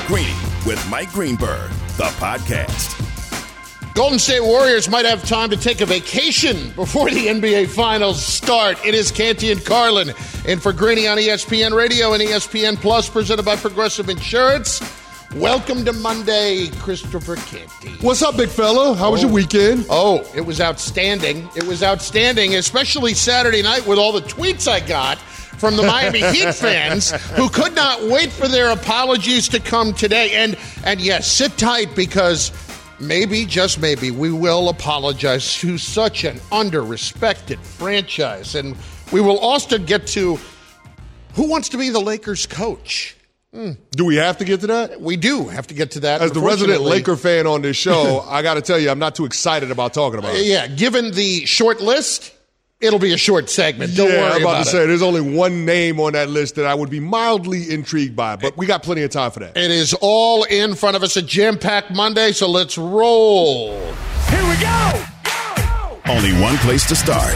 Greeny with Mike Greenberg, the podcast. Golden State Warriors might have time to take a vacation before the NBA Finals start. It is Canty and Carlin in for Greeny on ESPN Radio and ESPN Plus, presented by Progressive Insurance. Welcome to Monday, Christopher Canty. What's up, big fella? How was your weekend? Oh, it was outstanding. It was outstanding, especially Saturday night with all the tweets I got from the Miami Heat fans who could not wait for their apologies to come today. And yes, sit tight because maybe, just maybe, we will apologize to such an under-respected franchise. And we will also get to who wants to be the Lakers coach. Do we have to get to that? We do have to get to that. As the resident Laker fan on this show, I got to tell you, I'm not too excited about talking about it. Yeah, given the short list, it'll be a short segment. Don't worry about it. I'm about to say, there's only one name on that list that I would be mildly intrigued by, but we got plenty of time for that. It is all in front of us, a jam-packed Monday, so let's roll. Here we go! Only one place to start.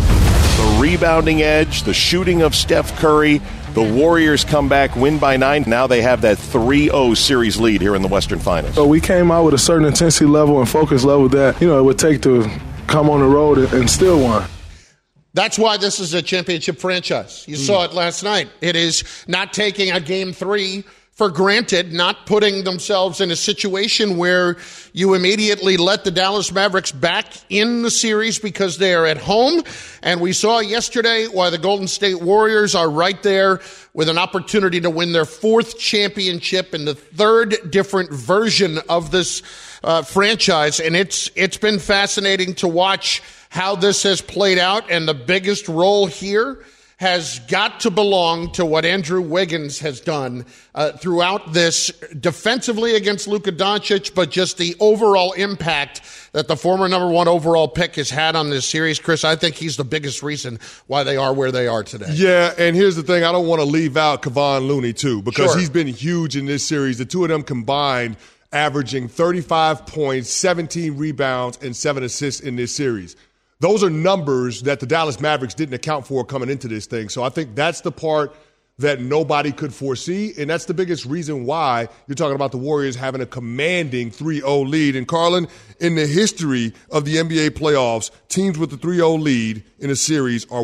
The rebounding edge, the shooting of Steph Curry. The Warriors come back, win by 9. Now they have that 3-0 series lead here in the Western Finals. So we came out with a certain intensity level and focus level that, it would take to come on the road and still win. That's why this is a championship franchise. You saw it last night. It is not taking a game 3 for granted, not putting themselves in a situation where you immediately let the Dallas Mavericks back in the series because they are at home. And we saw yesterday why the Golden State Warriors are right there with an opportunity to win their 4th championship in the 3rd different version of this franchise. And it's been fascinating to watch how this has played out. And the biggest role here has got to belong to what Andrew Wiggins has done throughout this, defensively against Luka Doncic, but just the overall impact that the former number 1 overall pick has had on this series. Chris, I think he's the biggest reason why they are where they are today. Yeah, and here's the thing. I don't want to leave out Kevon Looney, too, because Sure. he's been huge in this series. The two of them combined averaging 35 points, 17 rebounds, and 7 assists in this series. Those are numbers that the Dallas Mavericks didn't account for coming into this thing. So I think that's the part that nobody could foresee, and that's the biggest reason why you're talking about the Warriors having a commanding 3-0 lead. And, Carlin, in the history of the NBA playoffs, teams with the 3-0 lead in a series are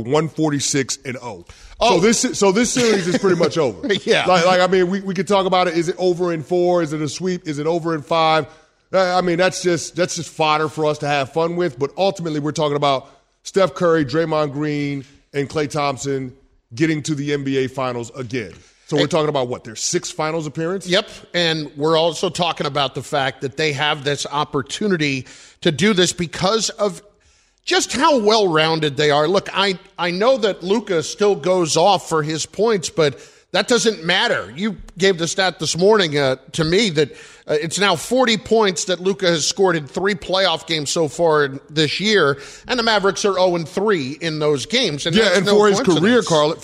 146-0. Oh. So this series is pretty much over. Yeah. We could talk about it. Is it over in 4? Is it a sweep? Is it over in 5? That's just fodder for us to have fun with. But ultimately, we're talking about Steph Curry, Draymond Green, and Klay Thompson getting to the NBA Finals again. So we're talking about their 6th Finals appearance? Yep, and we're also talking about the fact that they have this opportunity to do this because of just how well-rounded they are. Look, I know that Luka still goes off for his points, but that doesn't matter. You gave the stat this morning to me that it's now 40 points that Luka has scored in 3 playoff games so far this year, and the Mavericks are 0-3 in those games. And and for his career, Carl,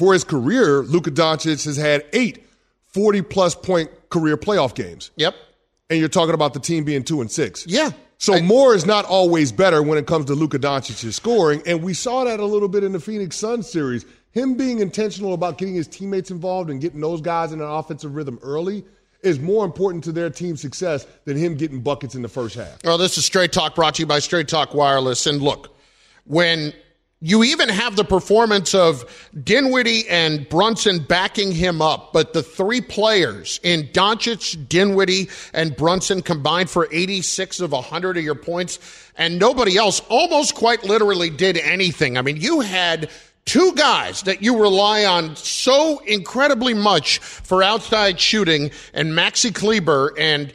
Luka Doncic has had 8 40-plus point career playoff games. Yep. And you're talking about the team being 2-6. Yeah. So more is not always better when it comes to Luka Doncic's scoring, and we saw that a little bit in the Phoenix Suns series. Him being intentional about getting his teammates involved and getting those guys in an offensive rhythm early is more important to their team's success than him getting buckets in the first half. Well, this is Straight Talk, brought to you by Straight Talk Wireless. And look, when you even have the performance of Dinwiddie and Brunson backing him up, but the 3 players in Doncic, Dinwiddie, and Brunson combined for 86 of 100 of your points, and nobody else almost quite literally did anything. I mean, you had 2 guys that you rely on so incredibly much for outside shooting, and Maxi Kleber and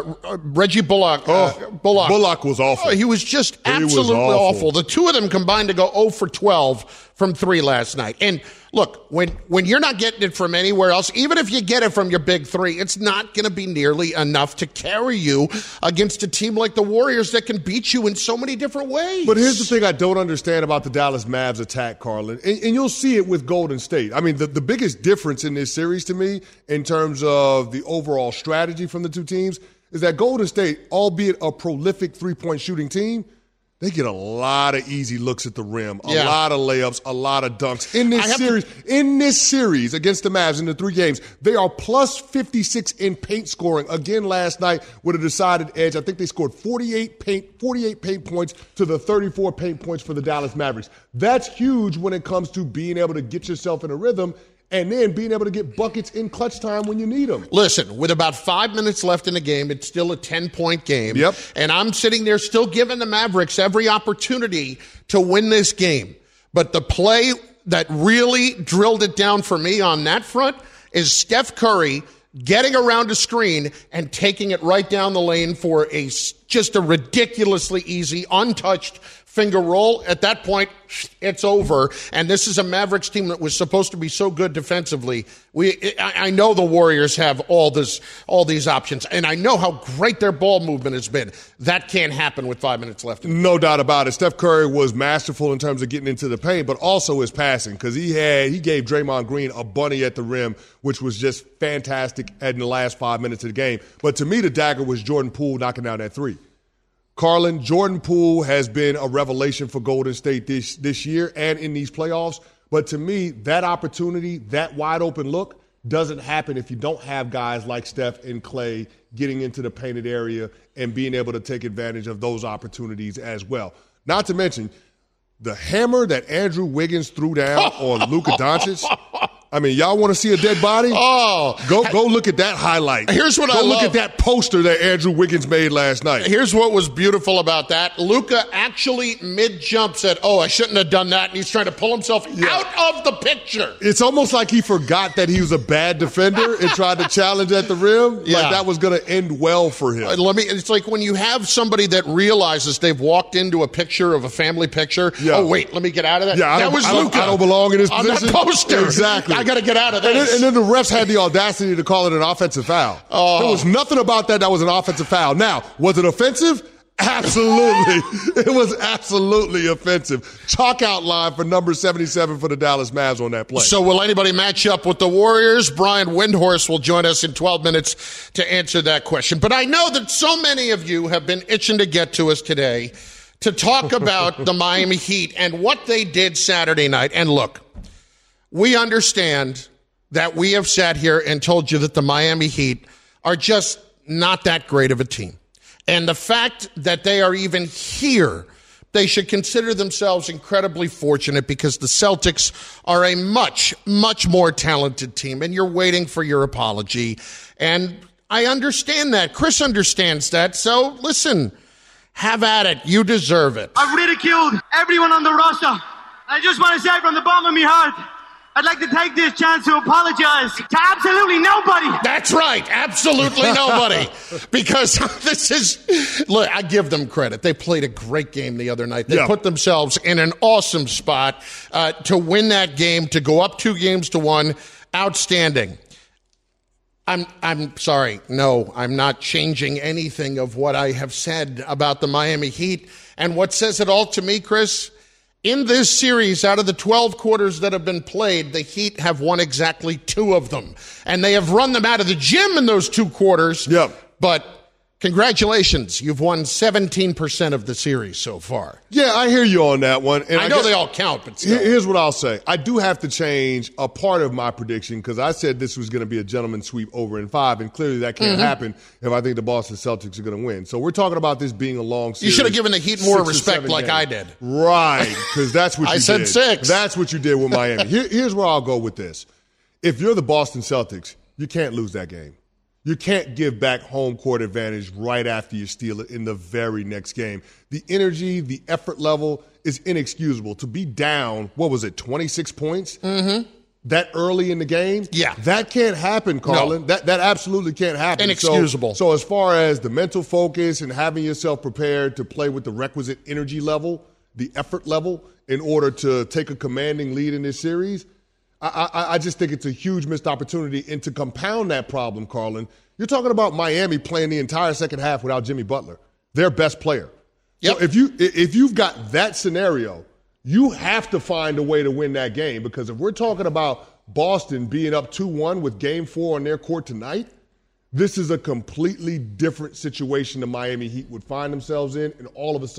Reggie Bullock. Bullock was awful. He was just absolutely awful. The 2 of them combined to go 0 for 12 from 3 last night. And look, when you're not getting it from anywhere else, even if you get it from your big 3, it's not going to be nearly enough to carry you against a team like the Warriors that can beat you in so many different ways. But here's the thing I don't understand about the Dallas Mavs attack, Carlin, and you'll see it with Golden State. I mean, the biggest difference in this series to me in terms of the overall strategy from the 2 teams is that Golden State, albeit a prolific 3-point shooting team, they get a lot of easy looks at the rim, a lot of layups, a lot of dunks. In this series against the Mavs in the 3 games, they are plus 56 in paint scoring. Again, last night with a decided edge. I think they scored 48 paint points to the 34 paint points for the Dallas Mavericks. That's huge when it comes to being able to get yourself in a rhythm and then being able to get buckets in clutch time when you need them. Listen, with about 5 minutes left in the game, it's still a 10-point game. Yep. And I'm sitting there still giving the Mavericks every opportunity to win this game. But the play that really drilled it down for me on that front is Steph Curry getting around a screen and taking it right down the lane for just a ridiculously easy, untouched finger roll. At that point, it's over. And this is a Mavericks team that was supposed to be so good defensively. I know the Warriors have all these options, and I know how great their ball movement has been. That can't happen with 5 minutes left. No doubt about it. Steph Curry was masterful in terms of getting into the paint, but also his passing, because he gave Draymond Green a bunny at the rim, which was just fantastic in the last 5 minutes of the game. But to me, the dagger was Jordan Poole knocking down that 3. Carlin, Jordan Poole has been a revelation for Golden State this year and in these playoffs. But to me, that opportunity, that wide open look, doesn't happen if you don't have guys like Steph and Klay getting into the painted area and being able to take advantage of those opportunities as well. Not to mention the hammer that Andrew Wiggins threw down on Luka Doncic. I mean, y'all want to see a dead body? Oh. Go look at that highlight. Here's what I love. Go look at that poster that Andrew Wiggins made last night. Here's what was beautiful about that. Luka actually mid-jump said, I shouldn't have done that, and he's trying to pull himself out of the picture. It's almost like he forgot that he was a bad defender and tried to challenge at the rim. Yeah. Like that was going to end well for him. It's like when you have somebody that realizes they've walked into a picture of a family picture. Yeah. Oh, wait, let me get out of that. Yeah, that was Luka. I don't belong in this position. On that poster. Exactly. I got to get out of this. And then the refs had the audacity to call it an offensive foul. Oh. There was nothing about that was an offensive foul. Now, was it offensive? Absolutely. It was absolutely offensive. Chalk out line for number 77 for the Dallas Mavs on that play. So will anybody match up with the Warriors? Brian Windhorst will join us in 12 minutes to answer that question. But I know that so many of you have been itching to get to us today to talk about the Miami Heat and what they did Saturday night. And look, we understand that we have sat here and told you that the Miami Heat are just not that great of a team. And the fact that they are even here, they should consider themselves incredibly fortunate because the Celtics are a much, much more talented team. And you're waiting for your apology. And I understand that. Chris understands that. So listen, have at it. You deserve it. I've ridiculed everyone on the roster. I just want to say from the bottom of my heart, I'd like to take this chance to apologize to absolutely nobody. That's right. Absolutely nobody. Because look, I give them credit. They played a great game the other night. They put themselves in an awesome spot to win that game, to go up 2-1. Outstanding. I'm sorry. No, I'm not changing anything of what I have said about the Miami Heat. And what says it all to me, Chris? In this series, out of the 12 quarters that have been played, the Heat have won exactly 2 of them. And they have run them out of the gym in those 2 quarters. Yep. But congratulations, you've won 17% of the series so far. Yeah, I hear you on that one. And I know they all count, but still. Here's what I'll say. I do have to change a part of my prediction because I said this was going to be a gentleman's sweep over in 5, and clearly that can't happen if I think the Boston Celtics are going to win. So we're talking about this being a long series. You should have given the Heat more respect like I did. Right, because that's what you did. I said 6. That's what you did with Miami. Here's where I'll go with this. If you're the Boston Celtics, you can't lose that game. You can't give back home court advantage right after you steal it in the very next game. The energy, the effort level is inexcusable. To be down, 26 points? That early in the game? Yeah. That can't happen, Carlin. No. That absolutely can't happen. Inexcusable. So as far as the mental focus and having yourself prepared to play with the requisite energy level, the effort level, in order to take a commanding lead in this series, I just think it's a huge missed opportunity. And to compound that problem, Carlin, you're talking about Miami playing the entire second half without Jimmy Butler, their best player. Yep. So if you've got that scenario, you have to find a way to win that game, because if we're talking about Boston being up 2-1 with Game 4 on their court tonight, this is a completely different situation the Miami Heat would find themselves in, and all of a sudden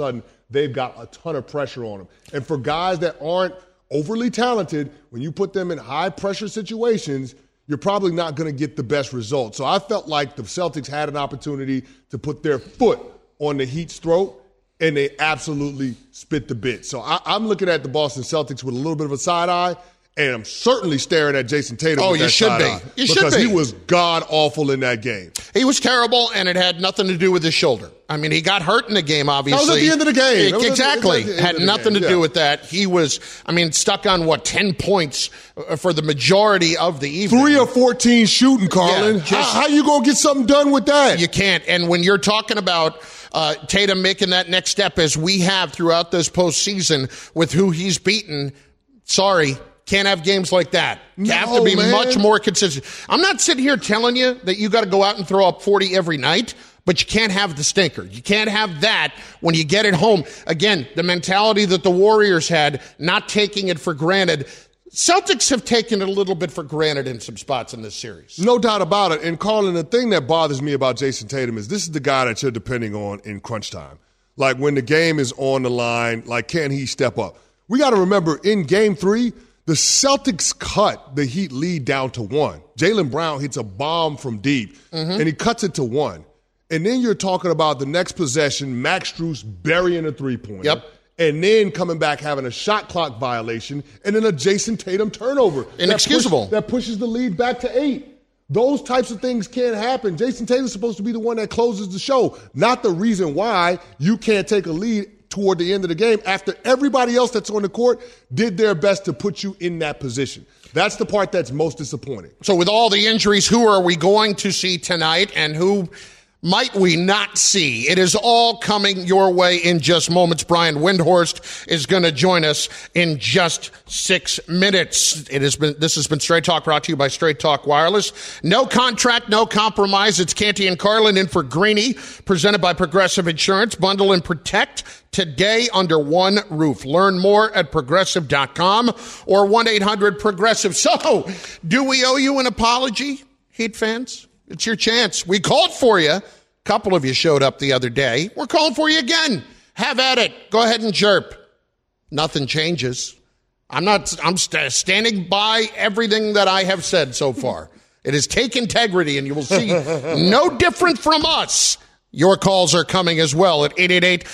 they've got a ton of pressure on them. And for guys that aren't overly talented, when you put them in high-pressure situations, you're probably not going to get the best results. So I felt like the Celtics had an opportunity to put their foot on the Heat's throat, and they absolutely spit the bit. So I'm looking at the Boston Celtics with a little bit of a side eye, and I'm certainly staring at Jason Tatum with that side eye. You should be. Because he was god-awful in that game. He was terrible, and it had nothing to do with his shoulder. I mean, he got hurt in the game, obviously. That was at the end of the game. Exactly. Had nothing to do with that. He was, stuck on, 10 points for the majority of the evening. 3 or 14 shooting, Carlin. Yeah, how you going to get something done with that? You can't. And when you're talking about Tatum making that next step, as we have throughout this postseason with who he's beaten, sorry, can't have games like that. You have to be much more consistent. I'm not sitting here telling you that you got to go out and throw up 40 every night, but you can't have the stinker. You can't have that when you get it home. Again, the mentality that the Warriors had, not taking it for granted. Celtics have taken it a little bit for granted in some spots in this series. No doubt about it. And, Carlin, the thing that bothers me about Jason Tatum is this is the guy that you're depending on in crunch time. Like, when the game is on the line, can he step up? We got to remember, in Game 3, the Celtics cut the Heat lead down to 1. Jaylen Brown hits a bomb from deep, and he cuts it to 1. And then you're talking about the next possession, Max Strus burying a three-pointer. Yep. And then coming back having a shot clock violation, and then a Jason Tatum turnover. Inexcusable. That pushes the lead back to 8. Those types of things can't happen. Jason Tatum's supposed to be the one that closes the show, not the reason why you can't take a lead toward the end of the game after everybody else that's on the court did their best to put you in that position. That's the part that's most disappointing. So with all the injuries, who are we going to see tonight and who might we not see? It is all coming your way in just moments. Brian Windhorst is going to join us in just 6 minutes. This has been Straight Talk, brought to you by Straight Talk Wireless. No contract, no compromise. It's Canty and Carlin in for Greeny, presented by Progressive Insurance. Bundle and protect today under one roof. Learn more at progressive.com or 1-800-PROGRESSIVE. So, do we owe you an apology, Heat fans? It's your chance. We called for you. A couple of you showed up the other day. We're calling for you again. Have at it. Go ahead and chirp. Nothing changes. I'm standing by everything that I have said so far. It is take integrity, and you will see no different from us. Your calls are coming as well at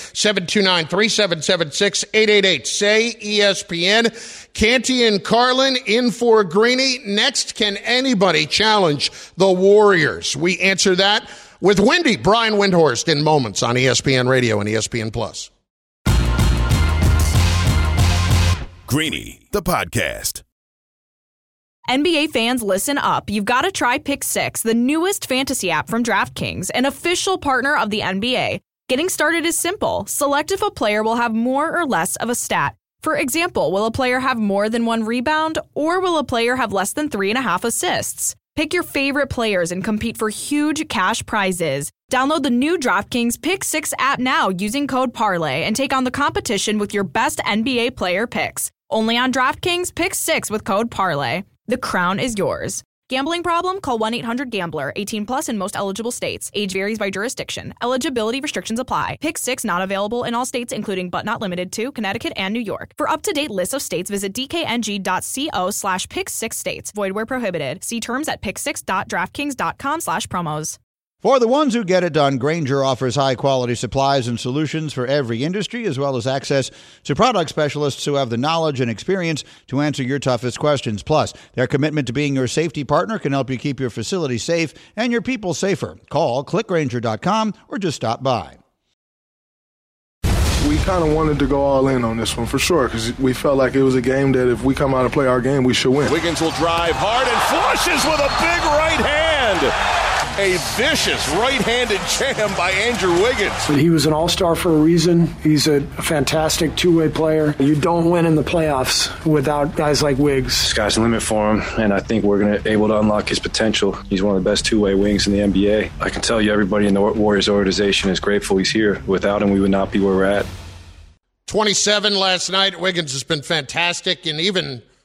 888-729-3776, 888-SAY-ESPN. Canty and Carlin in for Greeny. Next, can anybody challenge the Warriors? We answer that with Brian Windhorst in moments on ESPN Radio and ESPN+. Greeny, the podcast. NBA fans, listen up. You've got to try Pick 6, the newest fantasy app from DraftKings, an official partner of the NBA. Getting started is simple. Select if a player will have more or less of a stat. For example, will a player have more than 1 rebound, or will a player have less than 3.5 assists? Pick your favorite players and compete for huge cash prizes. Download the new DraftKings Pick 6 app now using code PARLAY and take on the competition with your best NBA player picks. Only on DraftKings Pick 6 with code PARLAY. The crown is yours. Gambling problem? Call 1-800-GAMBLER. 18 plus in most eligible states. Age varies by jurisdiction. Eligibility restrictions apply. Pick 6 not available in all states, including but not limited to Connecticut and New York. For up-to-date list of states, visit dkng.co/pick6states. Void where prohibited. See terms at pick6.draftkings.com/promos. For the ones who get it done, Grainger offers high-quality supplies and solutions for every industry, as well as access to product specialists who have the knowledge and experience to answer your toughest questions. Plus, their commitment to being your safety partner can help you keep your facility safe and your people safer. Call, clickgrainger.com, or just stop by. We kind of wanted to go all in on this one, for sure, because we felt like it was a game that if we come out and play our game, we should win. Wiggins will drive hard and flushes with a big right hand. A vicious right-handed jam by Andrew Wiggins. He was an all-star for a reason. He's a fantastic two-way player. You don't win in the playoffs without guys like Wiggs. Sky's the limit for him, and I think we're going to able to unlock his potential. He's one of the best two-way wings in the NBA. I can tell you everybody in the Warriors organization is grateful he's here. Without him, we would not be where we're at. 27 last night. Wiggins has been fantastic, and even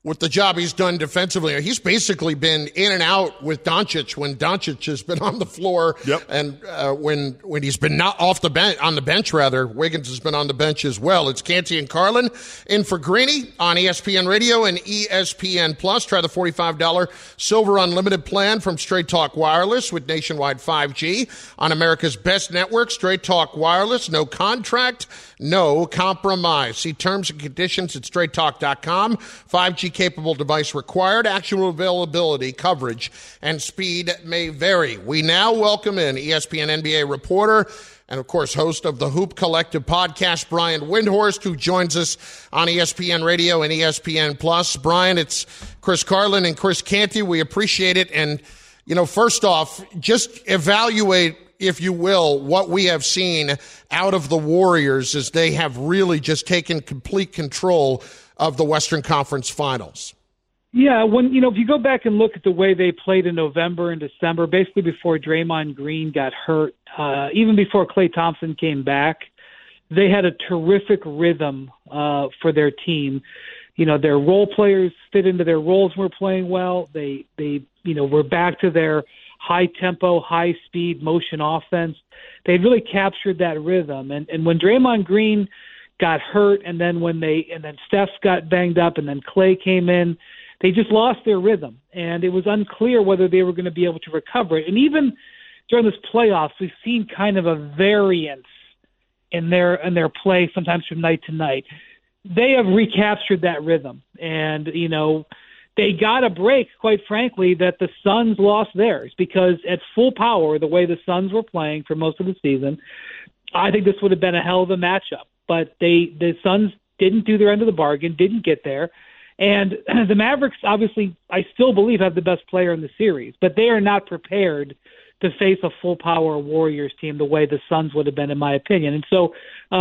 with the job he's done defensively. He's basically been in and out with Doncic when Doncic has been on the floor. Yep. And when he's been not off the bench, on the bench rather, Wiggins has been on the bench as well. It's Canty and Carlin in for Greeny on ESPN Radio and ESPN Plus. Try the $45 Silver Unlimited plan from Straight Talk Wireless with nationwide 5G on America's best network, Straight Talk Wireless. No contract, no compromise. See terms and conditions at straighttalk.com. 5G capable device required. Actual availability, coverage, and speed may vary. We now welcome in ESPN NBA reporter and, of course, host of the Hoop Collective podcast, Brian Windhorst, who joins us on ESPN Radio and ESPN Plus. Brian, it's Chris Carlin and Chris Canty. We appreciate it. And, first off, just evaluate, if you will, what we have seen out of the Warriors as they have really just taken complete control of the Western Conference Finals. Yeah, if you go back and look at the way they played in November and December, basically before Draymond Green got hurt, even before Klay Thompson came back, they had a terrific rhythm for their team. Their role players fit into their roles and were playing well. They were back to their high tempo, high speed motion offense. They really captured that rhythm. And when Draymond Green got hurt, and then Steph got banged up, and then Klay came in, they just lost their rhythm, and it was unclear whether they were going to be able to recover it. And even during this playoffs, we've seen kind of a variance in their play, sometimes from night to night. They have recaptured that rhythm, and they got a break, quite frankly, that the Suns lost theirs, because at full power, the way the Suns were playing for most of the season, I think this would have been a hell of a matchup. But the Suns didn't do their end of the bargain, didn't get there. And the Mavericks, obviously, I still believe have the best player in the series, but they are not prepared to face a full-power Warriors team the way the Suns would have been, in my opinion. And so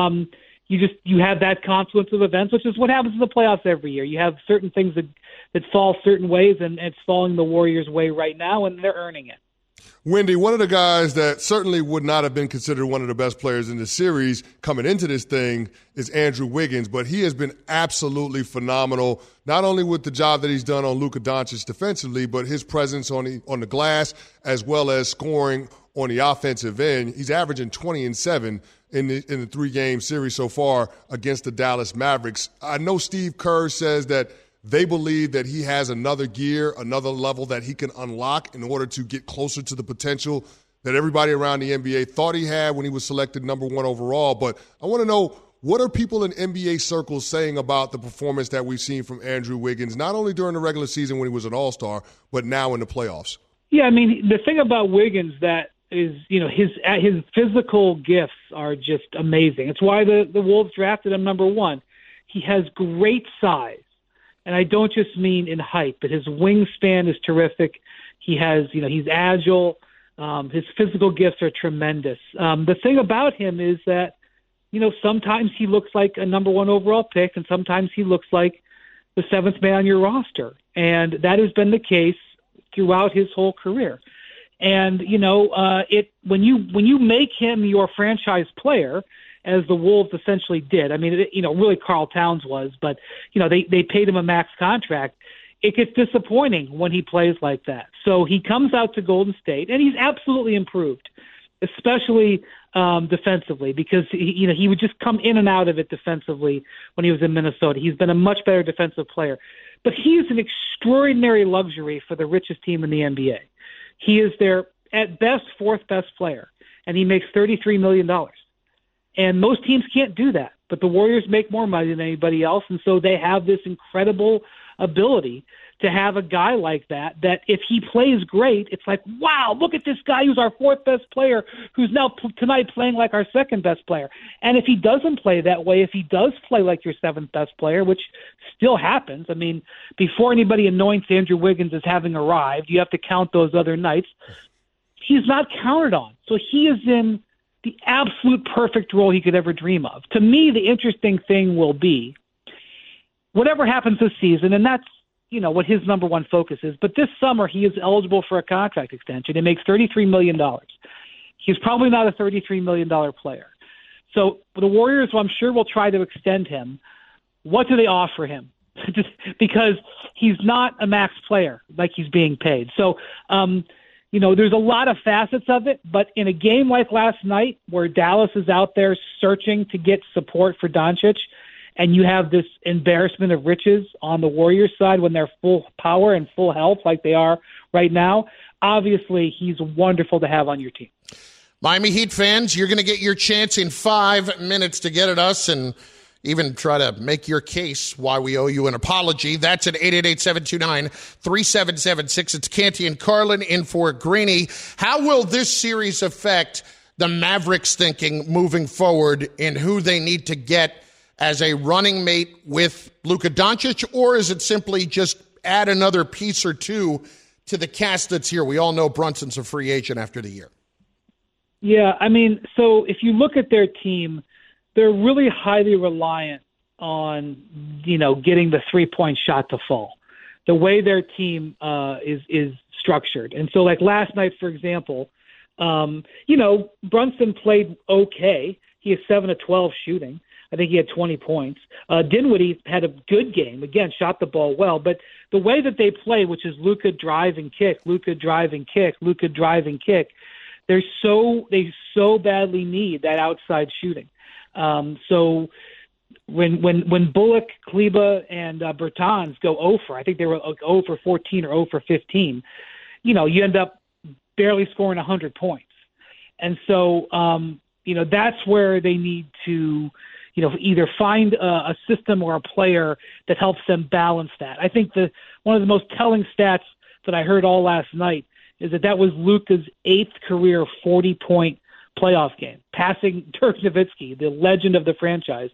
you have that confluence of events, which is what happens in the playoffs every year. You have certain things that fall certain ways, and it's falling the Warriors' way right now, and they're earning it. Wendy, one of the guys that certainly would not have been considered one of the best players in the series coming into this thing is Andrew Wiggins, but he has been absolutely phenomenal, not only with the job that he's done on Luka Doncic defensively, but his presence on the glass as well as scoring on the offensive end. He's averaging 20 and 7 in the 3-game series so far against the Dallas Mavericks. I know Steve Kerr says that they believe that he has another gear, another level that he can unlock in order to get closer to the potential that everybody around the NBA thought he had when he was selected number 1 overall. But I want to know, what are people in NBA circles saying about the performance that we've seen from Andrew Wiggins, not only during the regular season when he was an all-star, but now in the playoffs? Yeah, I mean, the thing about Wiggins that is, his physical gifts are just amazing. It's why the Wolves drafted him number 1. He has great size. And I don't just mean in height, but his wingspan is terrific. He has, he's agile. His physical gifts are tremendous. The thing about him is that, sometimes he looks like a number 1 overall pick, and sometimes he looks like the 7th man on your roster. And that has been the case throughout his whole career. And, when you make him your franchise player, as the Wolves essentially did. I mean, really Karl Towns was, but, they paid him a max contract. It gets disappointing when he plays like that. So he comes out to Golden State, and he's absolutely improved, especially defensively, because he would just come in and out of it defensively when he was in Minnesota. He's been a much better defensive player. But he is an extraordinary luxury for the richest team in the NBA. He is their, at best, 4th best player, and he makes $33 million. And most teams can't do that, but the Warriors make more money than anybody else, and so they have this incredible ability to have a guy like that if he plays great, it's like, wow, look at this guy who's our 4th best player, who's now tonight playing like our 2nd best player. And if he doesn't play that way, if he does play like your 7th best player, which still happens, I mean, before anybody anoints Andrew Wiggins as having arrived, you have to count those other nights. He's not counted on. So he is in the absolute perfect role he could ever dream of. To me, the interesting thing will be whatever happens this season, and that's, what his number 1 focus is. But this summer, he is eligible for a contract extension. He makes $33 million. He's probably not a $33 million player. So the Warriors, I'm sure, will try to extend him. What do they offer him? just because he's not a max player like he's being paid. So, there's a lot of facets of it, but in a game like last night where Dallas is out there searching to get support for Doncic, and you have this embarrassment of riches on the Warriors side when they're full power and full health like they are right now, obviously he's wonderful to have on your team. Miami Heat fans, you're going to get your chance in 5 minutes to get at us and even try to make your case why we owe you an apology. That's at 888-729-3776. It's Canty and Carlin in for Greeny. How will this series affect the Mavericks' thinking moving forward in who they need to get as a running mate with Luka Doncic, or is it simply just add another piece or two to the cast that's here? We all know Brunson's a free agent after the year. Yeah, so if you look at their team, they're really highly reliant on, getting the three-point shot to fall, the way their team is structured. And so, like last night, for example, Brunson played okay. He has 7 of 12 shooting. I think he had 20 points. Dinwiddie had a good game. Again, shot the ball well. But the way that they play, which is Luka drive and kick, Luka drive and kick, Luka drive and kick, they so badly need that outside shooting. So when Bullock, Kleba, and Bertans go 0 for, I think they were 0 for 14 or 0 for 15, you end up barely scoring 100 points. And so, that's where they need to either find a system or a player that helps them balance that. I think one of the most telling stats that I heard all last night is that was Luka's 8th career 40-point playoff game, passing Dirk Nowitzki, the legend of the franchise,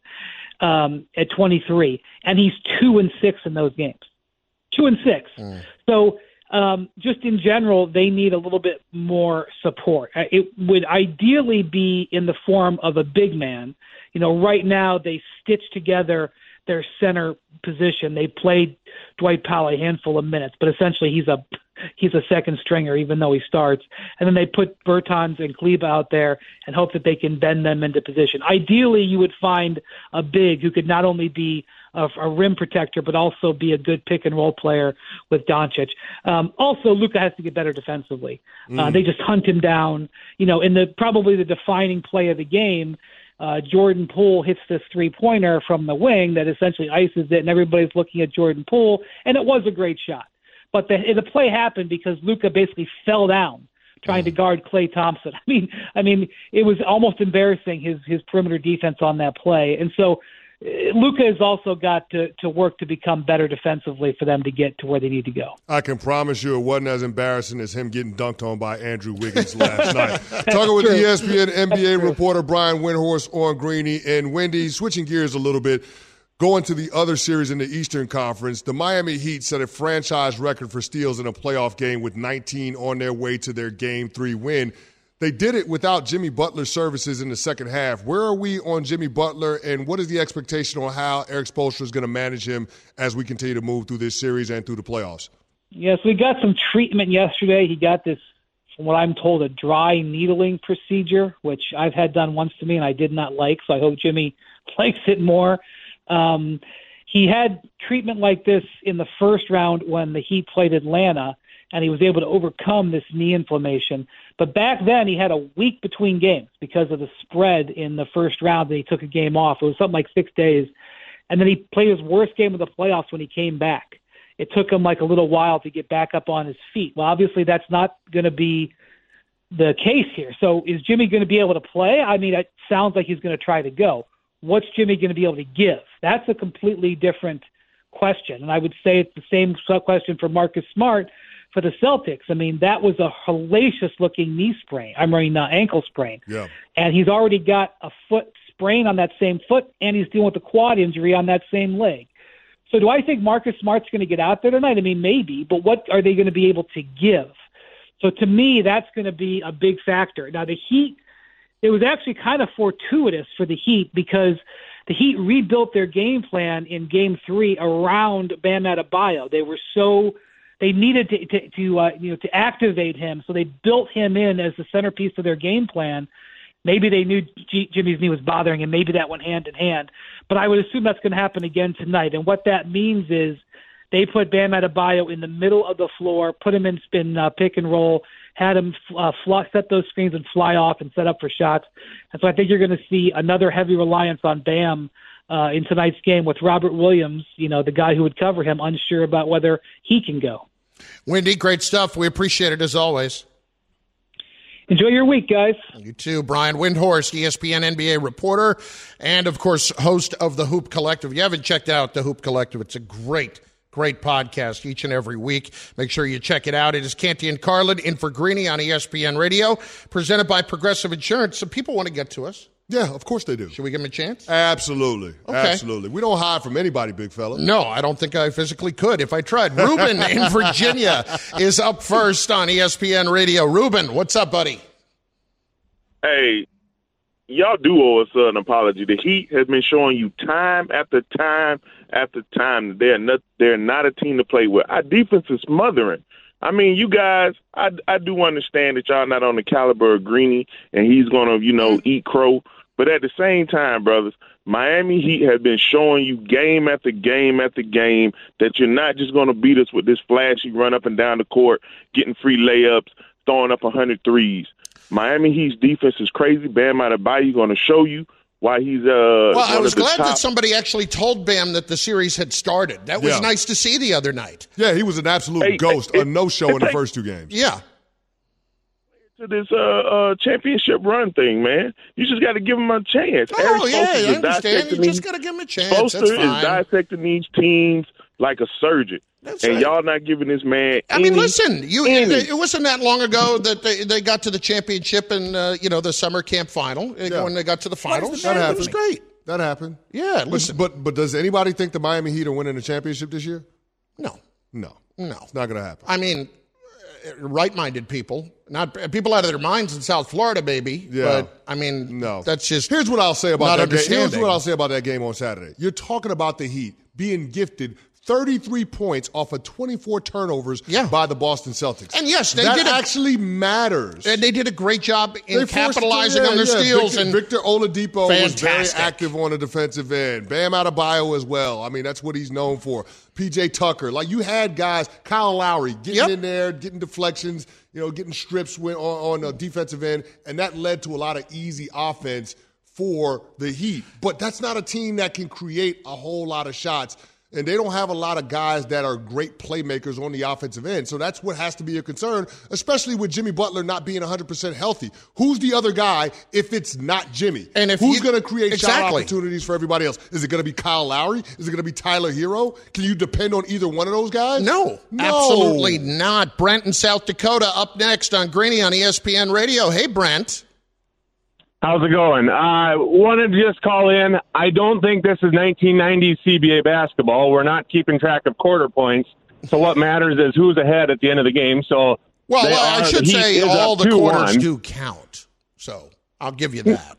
at 23. And he's 2-6 in those games. 2-6. So just in general, they need a little bit more support. It would ideally be in the form of a big man. Right now they stitch together their center position. They played Dwight Powell a handful of minutes, but essentially he's a second stringer, even though he starts. And then they put Bertans and Kleba out there and hope that they can bend them into position. Ideally, you would find a big who could not only be a rim protector, but also be a good pick and roll player with Doncic. Also, Luka has to get better defensively. They just hunt him down. In probably the defining play of the game, Jordan Poole hits this three-pointer from the wing that essentially ices it, and everybody's looking at Jordan Poole, and it was a great shot. But the play happened because Luka basically fell down trying to guard Klay Thompson. I mean, it was almost embarrassing, his perimeter defense on that play. And so Luka has also got to work to become better defensively for them to get to where they need to go. I can promise you it wasn't as embarrassing as him getting dunked on by Andrew Wiggins last night. Talking with ESPN NBA reporter Brian Windhorst on Greeny. And Wendy, switching gears a little bit, going to the other series in the Eastern Conference, the Miami Heat set a franchise record for steals in a playoff game with 19 on their way to their Game 3 win. They did it without Jimmy Butler's services in the second half. Where are we on Jimmy Butler, and what is the expectation on how Eric Spoelstra is going to manage him as we continue to move through this series and through the playoffs? Yes, we got some treatment yesterday. He got this, from what I'm told, a dry needling procedure, which I've had done once to me and I did not like, so I hope Jimmy likes it more. He had treatment like this in the first round when the Heat played Atlanta, and he was able to overcome this knee inflammation. But back then, he had a week between games because of the spread in the first round, and he took a game off. It was something like 6 days. And then he played his worst game of the playoffs when he came back. It took him like a little while to get back up on his feet. Well, obviously, that's not going to be the case here. So is Jimmy going to be able to play? I mean, it sounds like he's going to try to go. What's Jimmy going to be able to give? That's a completely different question. And I would say it's the same question for Marcus Smart for the Celtics. I mean, that was a hellacious-looking ankle sprain. Yeah. And he's already got a foot sprain on that same foot, and he's dealing with a quad injury on that same leg. So do I think Marcus Smart's going to get out there tonight? I mean, maybe, but what are they going to be able to give? So to me, that's going to be a big factor. Now, the Heat, it was actually kind of fortuitous for the Heat because the Heat rebuilt their game plan in Game 3 around Bam Adebayo. They needed to activate him, so they built him in as the centerpiece of their game plan. Maybe they knew Jimmy's knee was bothering him. Maybe that went hand in hand. But I would assume that's going to happen again tonight. And what that means is they put Bam Adebayo in the middle of the floor, put him in pick and roll, had him set those screens and fly off and set up for shots. And so I think you're going to see another heavy reliance on Bam in tonight's game with Robert Williams, the guy who would cover him, unsure about whether he can go. Windy, great stuff. We appreciate it as always. Enjoy your week, guys. You too. Brian Windhorst, ESPN NBA reporter, and, of course, host of The Hoop Collective. If you haven't checked out The Hoop Collective, it's a great podcast each and every week. Make sure you check it out. It is Canty and Carlin in for Greeny on ESPN Radio, presented by Progressive Insurance. So people want to get to us. Yeah, of course they do. Should we give them a chance? Absolutely. Okay. Absolutely. We don't hide from anybody, big fella. No, I don't think I physically could if I tried. Ruben in Virginia is up first on ESPN Radio. Ruben, what's up, buddy? Hey, y'all do owe us an apology. The Heat has been showing you time after time after time that they're not a team to play with. Our defense is smothering. I mean, you guys, I do understand that y'all not on the caliber of Greeny and he's going to, eat crow. But at the same time, brothers, Miami Heat have been showing you game after game after game that you're not just going to beat us with this flashy run up and down the court, getting free layups, throwing up 100 threes. Miami Heat's defense is crazy. Bam Adebayo going to show you why he's Well, I was glad that somebody actually told Bam that the series had started. That was nice to see the other night. Yeah, he was an absolute ghost, a no-show in the first two games. Yeah. To this championship run thing, man. You just got to give him a chance. Oh, I understand. You just got to give him a chance. That's fine. Is dissecting these teams like a surgeon. That's and right. Y'all not giving this man listen, it wasn't that long ago that they got to the championship and, the summer camp final when they got to the finals. That happened. It was great. That happened. Yeah, listen. But does anybody think the Miami Heat are winning the championship this year? No. It's not going to happen. I mean, right-minded people, not people out of their minds in South Florida, maybe. Yeah. But I mean, no. That's just Here's what I'll say about that game. Here's understanding. what I'll say about that game on Saturday. You're talking about the Heat being gifted 33 points off of 24 turnovers by the Boston Celtics. And yes, that actually matters. And they did a great job in capitalizing on their steals. Victor Oladipo was very Fantastic. active on the defensive end. Bam Adebayo as well. I mean, that's what he's known for. PJ Tucker. Like, you had guys, Kyle Lowry, getting in there, getting deflections, getting strips on the defensive end, and that led to a lot of easy offense for the Heat. But that's not a team that can create a whole lot of shots. And they don't have a lot of guys that are great playmakers on the offensive end. So that's what has to be a concern, especially with Jimmy Butler not being 100% healthy. Who's the other guy if it's not Jimmy? And who's going to create shot opportunities for everybody else? Is it going to be Kyle Lowry? Is it going to be Tyler Hero? Can you depend on either one of those guys? No, absolutely not. Brent in South Dakota up next on Greeny on ESPN Radio. Hey, Brent. How's it going? I wanted to just call in. I don't think this is 1990s CBA basketball. We're not keeping track of quarter points. So what matters is who's ahead at the end of the game. So, I should say all the quarters do count. So I'll give you that.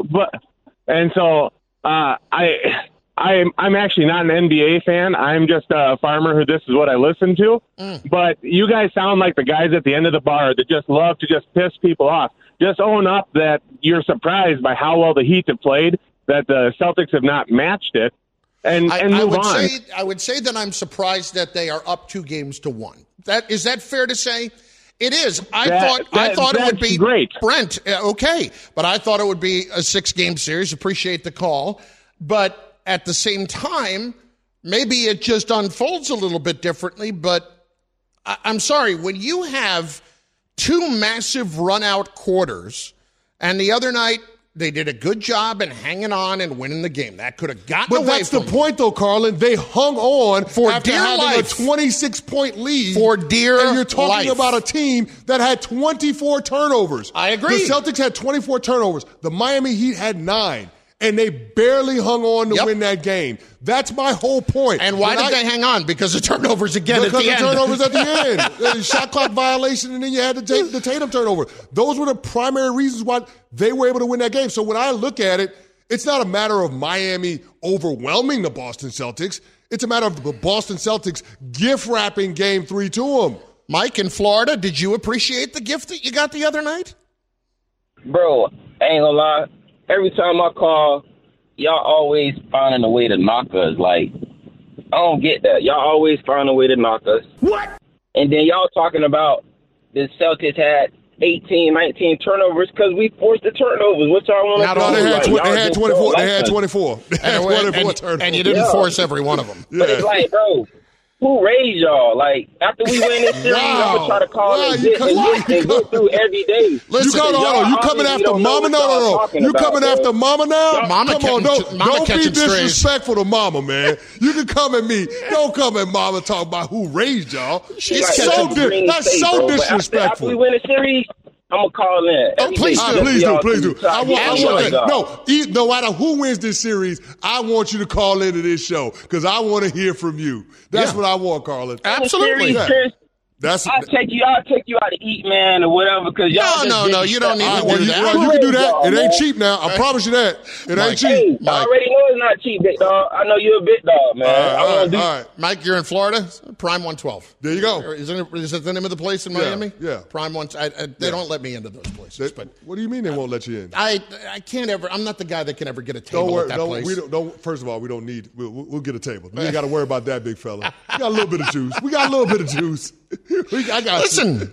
I'm actually not an NBA fan. I'm just a farmer who this is what I listen to. But you guys sound like the guys at the end of the bar that just love to just piss people off. Just own up that you're surprised by how well the Heat have played, that the Celtics have not matched it, and move on. I would say that I'm surprised that they are up 2-1. Is that fair to say? It is. I thought it would be great, Brent. Okay, but I thought it would be a 6-game series. Appreciate the call, but at the same time, maybe it just unfolds a little bit differently. But I'm sorry, when you have 2 massive run-out quarters, and the other night they did a good job in hanging on and winning the game. That could have gotten away from them. But that's the point, though, Carlin. They hung on for after dear having life. a 26-point lead. For dear life. And you're talking about a team that had 24 turnovers. I agree. The Celtics had 24 turnovers. The Miami Heat had 9. And they barely hung on to win that game. That's my whole point. And why did they hang on? Because of turnovers again at the end. Because of turnovers at the end. Shot clock violation, and then you had the Tatum turnover. Those were the primary reasons why they were able to win that game. So when I look at it, it's not a matter of Miami overwhelming the Boston Celtics. It's a matter of the Boston Celtics gift-wrapping Game 3 to them. Mike in Florida, did you appreciate the gift that you got the other night? Bro, I ain't gonna lie. Every time I call, y'all always finding a way to knock us. Like, I don't get that. Y'all always find a way to knock us. What? And then y'all talking about the Celtics had 18, 19 turnovers because we forced the turnovers. What y'all want to do? They had 24. They had 24. And you didn't force every one of them. But it's like, bro, who raised y'all? Like, after we win this series, I'm going to try to call and go through every day. Listen, you coming after Mama? No. You coming after Mama now? Mama, come on, don't be disrespectful to Mama, man. You can come at me. Don't come at Mama talk about who raised y'all. That's so disrespectful. After we win the series, I'm going to call in. Oh, please do. I want that. No matter who wins this series, I want you to call into this show because I want to hear from you. That's what I want, Carlin. Absolutely. I'll take you out to eat, man, or whatever. Cause y'all no, you don't need to do that. You can do that. It ain't cheap now. I promise you that. It ain't cheap. I already know it's not cheap, big dog. I know you're a big dog, man. All right. Mike, you're in Florida. Prime 112. There you go. Is that the name of the place in Miami? Yeah. Prime 112. They don't let me into those places. But what do you mean they won't let you in? I can't ever. I'm not the guy that can ever get a table at that place. First of all, we don't need. We'll get a table. We ain't got to worry about that, big fella. We got a little bit of juice. Listen,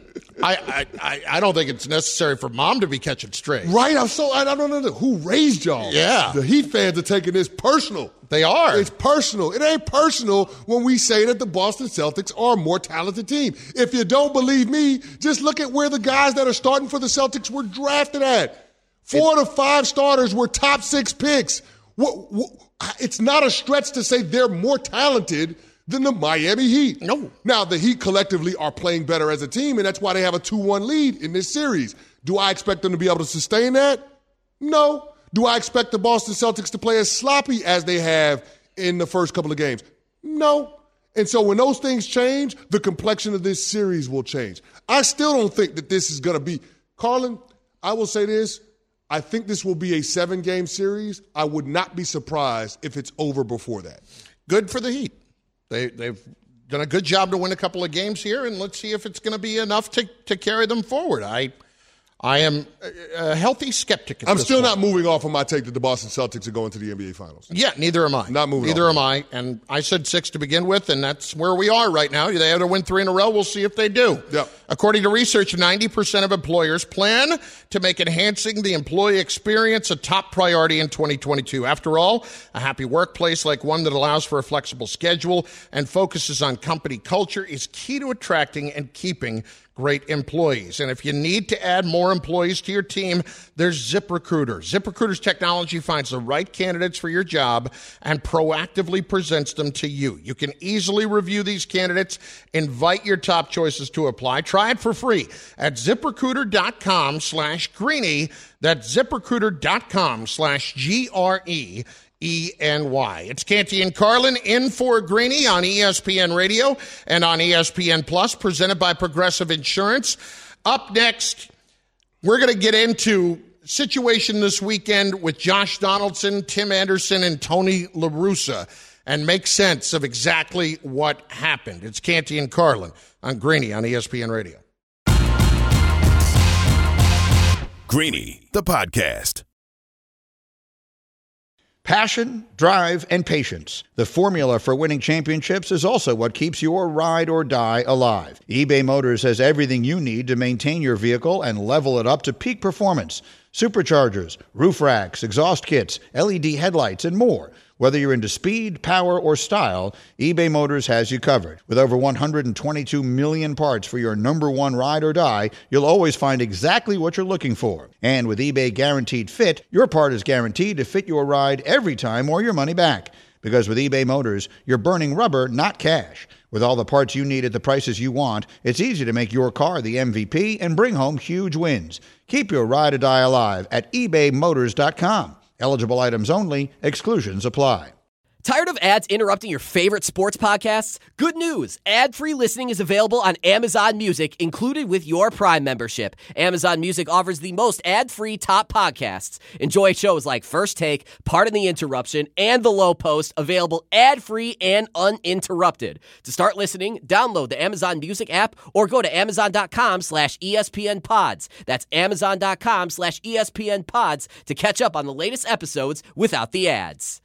I don't think it's necessary for Mom to be catching strays. Right? I don't know who raised y'all. Yeah. The Heat fans are taking this personal. They are. It's personal. It ain't personal when we say that the Boston Celtics are a more talented team. If you don't believe me, just look at where the guys that are starting for the Celtics were drafted at. 4 to 5 starters were top 6 picks. It's not a stretch to say they're more talented than the Miami Heat. No. Now, the Heat collectively are playing better as a team, and that's why they have a 2-1 lead in this series. Do I expect them to be able to sustain that? No. Do I expect the Boston Celtics to play as sloppy as they have in the first couple of games? No. And so when those things change, the complexion of this series will change. I still don't think that this is going to be – Carlin, I will say this. I think this will be a 7-game series. I would not be surprised if it's over before that. Good for the Heat. They've done a good job to win a couple of games here, and let's see if it's going to be enough to carry them forward. I am a healthy skeptic at I'm this still point. not moving off of my take that the Boston Celtics are going to the NBA Finals. Yeah, neither am I. Not moving Neither off. am I. And I said 6 to begin with, and that's where we are right now. They have to win 3 in a row. We'll see if they do. Yep. According to research, 90% of employers plan to make enhancing the employee experience a top priority in 2022. After all, a happy workplace like one that allows for a flexible schedule and focuses on company culture is key to attracting and keeping great employees. And if you need to add more employees to your team, there's ZipRecruiter. ZipRecruiter's technology finds the right candidates for your job and proactively presents them to you. You can easily review these candidates, invite your top choices to apply. Try it for free at ZipRecruiter.com/Greeny. That's ZipRecruiter.com/GREENY. It's Canty and Carlin in for Greeny on ESPN Radio and on ESPN Plus, presented by Progressive Insurance. Up next, we're going to get into situation this weekend with Josh Donaldson, Tim Anderson, and Tony La Russa and make sense of exactly what happened. It's Canty and Carlin on Greeny on ESPN Radio. Greeny, the podcast. Passion, drive, and patience. The formula for winning championships is also what keeps your ride or die alive. eBay Motors has everything you need to maintain your vehicle and level it up to peak performance. Superchargers, roof racks, exhaust kits, LED headlights, and more. Whether you're into speed, power, or style, eBay Motors has you covered. With over 122 million parts for your number one ride or die, you'll always find exactly what you're looking for. And with eBay Guaranteed Fit, your part is guaranteed to fit your ride every time or your money back. Because with eBay Motors, you're burning rubber, not cash. With all the parts you need at the prices you want, it's easy to make your car the MVP and bring home huge wins. Keep your ride or die alive at ebaymotors.com. Eligible items only. Exclusions apply. Tired of ads interrupting your favorite sports podcasts? Good news! Ad-free listening is available on Amazon Music, included with your Prime membership. Amazon Music offers the most ad-free top podcasts. Enjoy shows like First Take, Pardon the Interruption, and The Low Post, available ad-free and uninterrupted. To start listening, download the Amazon Music app or go to amazon.com/ESPN Pods. That's amazon.com/ESPN Pods to catch up on the latest episodes without the ads.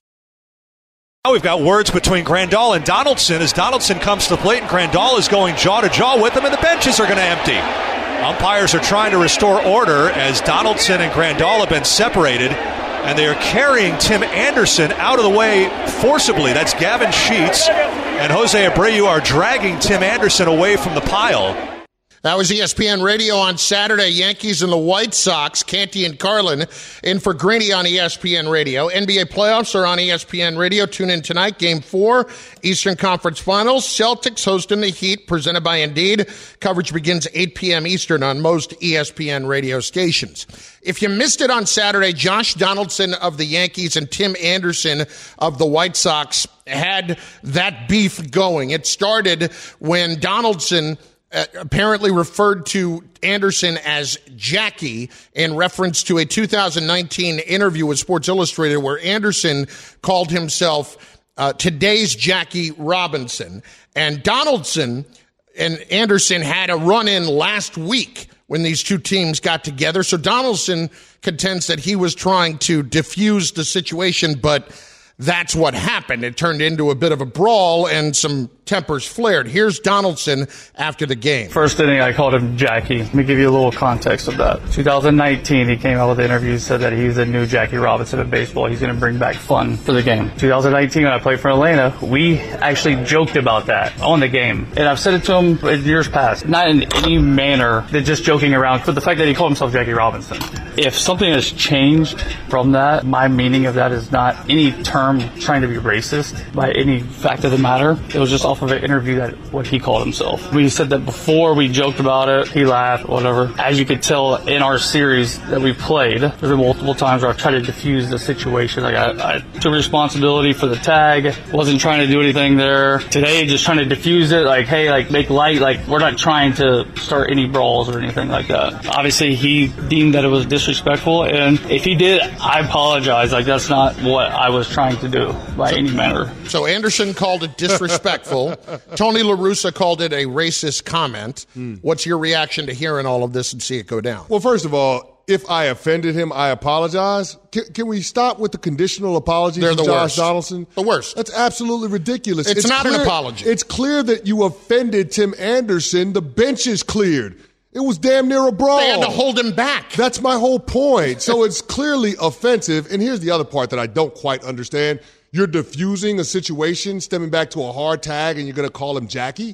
Now we've got words between Grandal and Donaldson as Donaldson comes to the plate, and Grandal is going jaw-to-jaw with him, and the benches are going to empty. Umpires are trying to restore order as Donaldson and Grandal have been separated, and they are carrying Tim Anderson out of the way forcibly. That's Gavin Sheets and Jose Abreu are dragging Tim Anderson away from the pile. That was ESPN Radio on Saturday. Yankees and the White Sox. Canty and Carlin in for Greeny on ESPN Radio. NBA playoffs are on ESPN Radio. Tune in tonight. Game 4, Eastern Conference Finals. Celtics hosting the Heat, presented by Indeed. Coverage begins 8 p.m. Eastern on most ESPN radio stations. If you missed it on Saturday, Josh Donaldson of the Yankees and Tim Anderson of the White Sox had that beef going. It started when Donaldson apparently referred to Anderson as Jackie in reference to a 2019 interview with Sports Illustrated where Anderson called himself today's Jackie Robinson. And Donaldson and Anderson had a run-in last week when these two teams got together. So Donaldson contends that he was trying to diffuse the situation, but that's what happened. It turned into a bit of a brawl and some tempers flared. Here's Donaldson after the game. First inning, I called him Jackie. Let me give you a little context of that. 2019, he came out with an interview, said that he's the new Jackie Robinson of baseball. He's going to bring back fun for the game. 2019, when I played for Atlanta, we actually joked about that on the game. And I've said it to him in years past, not in any manner than just joking around, but the fact that he called himself Jackie Robinson. If something has changed from that, my meaning of that is not any term trying to be racist by any fact of the matter. It was just off of an interview that what he called himself. We said that before, we joked about it, he laughed, whatever. As you could tell in our series that we played, there's been multiple times where I've tried to diffuse the situation. Like I took responsibility for the tag, wasn't trying to do anything there. Today, just trying to diffuse it, like, hey, like, make light, like, we're not trying to start any brawls or anything like that. Obviously, he deemed that it was disrespectful, and if he did, I apologize. Like, that's not what I was trying to do by any manner. So Anderson called it disrespectful. Tony La Russa called it a racist comment. What's your reaction to hearing all of this and see it go down? Well, first of all, if I offended him, I apologize. Can we stop with the conditional apologies They're to the Josh worst. Donaldson? The worst. That's absolutely ridiculous. It's not clear, an apology. It's clear that you offended Tim Anderson. The bench is cleared. It was damn near a brawl. They had to hold him back. That's my whole point. So it's clearly offensive. And here's the other part that I don't quite understand. You're diffusing a situation, stemming back to a hard tag, and you're going to call him Jackie?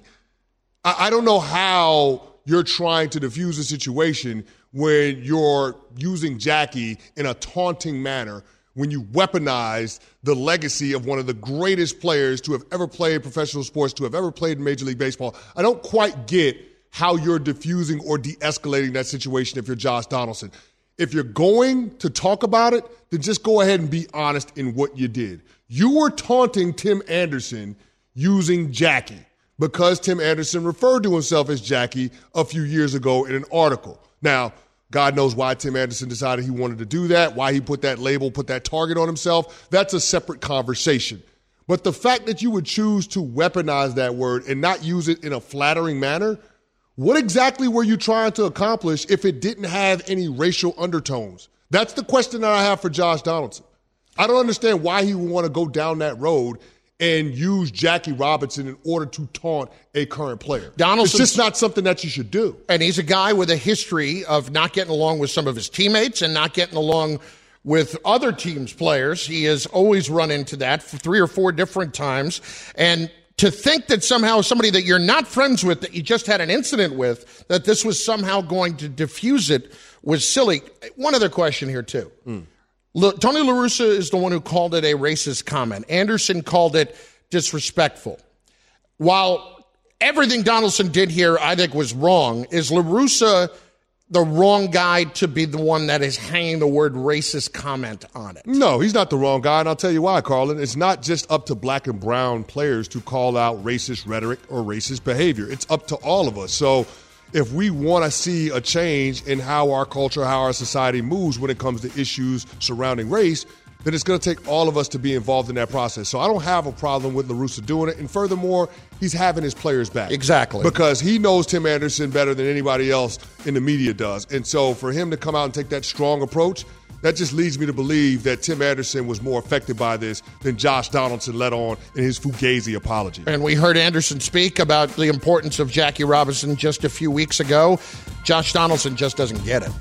I don't know how you're trying to diffuse a situation when you're using Jackie in a taunting manner, when you weaponize the legacy of one of the greatest players to have ever played professional sports, to have ever played in Major League Baseball. I don't quite get how you're diffusing or de-escalating that situation if you're Josh Donaldson. If you're going to talk about it, then just go ahead and be honest in what you did. You were taunting Tim Anderson using Jackie because Tim Anderson referred to himself as Jackie a few years ago in an article. Now, God knows why Tim Anderson decided he wanted to do that, why he put that label, put that target on himself. That's a separate conversation. But the fact that you would choose to weaponize that word and not use it in a flattering manner, what exactly were you trying to accomplish if it didn't have any racial undertones? That's the question that I have for Josh Donaldson. I don't understand why he would want to go down that road and use Jackie Robinson in order to taunt a current player. It's just not something that you should do. And he's a guy with a history of not getting along with some of his teammates and not getting along with other teams' players. He has always run into that for 3 or 4 different times. And to think that somehow somebody that you're not friends with, that you just had an incident with, that this was somehow going to diffuse it was silly. One other question here, too. Tony La Russa is the one who called it a racist comment. Anderson called it disrespectful. While everything Donaldson did here I think was wrong, is La Russa the wrong guy to be the one that is hanging the word racist comment on it. No, he's not the wrong guy, and I'll tell you why, Carlin. It's not just up to black and brown players to call out racist rhetoric or racist behavior. It's up to all of us. So if we want to see a change in how our culture, how our society moves when it comes to issues surrounding race, then it's going to take all of us to be involved in that process. So I don't have a problem with La Russa doing it. And furthermore, he's having his players back. Exactly. Because he knows Tim Anderson better than anybody else in the media does. And so for him to come out and take that strong approach, that just leads me to believe that Tim Anderson was more affected by this than Josh Donaldson let on in his Fugazi apology. And we heard Anderson speak about the importance of Jackie Robinson just a few weeks ago. Josh Donaldson just doesn't get it.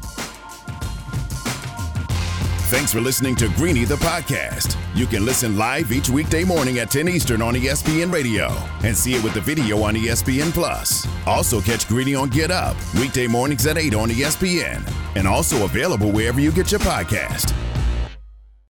Thanks for listening to Greeny the podcast. You can listen live each weekday morning at 10 Eastern on ESPN Radio and see it with the video on ESPN Plus. Also catch Greeny on Get Up weekday mornings at 8 on ESPN and also available wherever you get your podcast.